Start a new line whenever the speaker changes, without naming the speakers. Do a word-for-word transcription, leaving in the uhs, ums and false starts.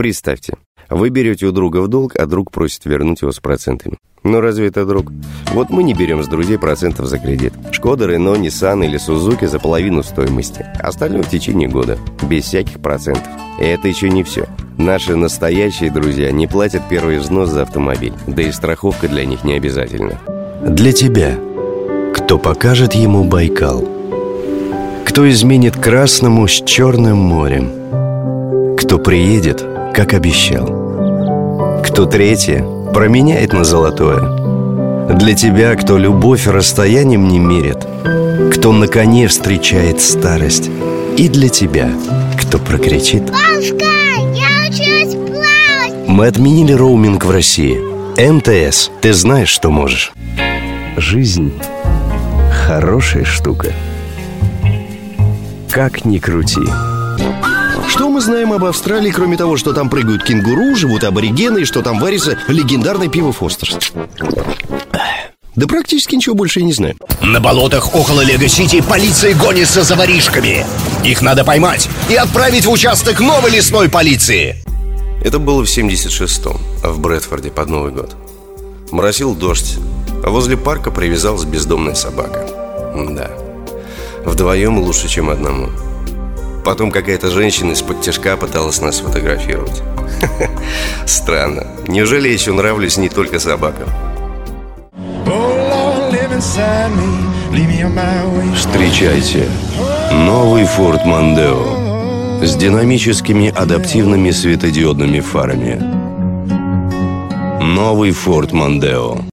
Представьте, вы берете у друга в долг, а друг просит вернуть его с процентами. Ну разве это друг? Вот мы не берем с друзей процентов за кредит. Шкода, Рено, Ниссан или Сузуки за половину стоимости. Остальное в течение года, без всяких процентов. И это еще не все. Наши настоящие друзья не платят первый взнос за автомобиль. Да и страховка для них не обязательна.
Для тебя. Кто покажет ему Байкал? Кто изменит красному с Черным морем? Кто приедет, как обещал? Кто третье променяет на золотое? Для тебя, кто любовь расстоянием не мерит, кто на коне встречает старость. И для тебя, кто прокричит:
«Бабушка, я учусь плавать!»
Мы отменили роуминг в России. эм тэ эс, ты знаешь, что можешь. Жизнь – хорошая штука. Как ни крути.
Что мы знаем об Австралии, кроме того, что там прыгают кенгуру, живут аборигены и что там варится легендарное пиво Фостерс? Да практически ничего больше я не знаю.
На болотах около Лего-Сити полиция гонится за воришками. Их надо поймать и отправить в участок новой лесной полиции.
Это было в семьдесят шестом, в Брэдфорде под Новый год. Моросил дождь, а возле парка привязалась бездомная собака. Да, вдвоем лучше, чем одному. Потом какая-то женщина из-под тишка пыталась нас сфотографировать. Странно. Неужели я еще нравлюсь не только собакам?
Встречайте новый Ford Mondeo с динамическими адаптивными светодиодными фарами. Новый Ford Mondeo.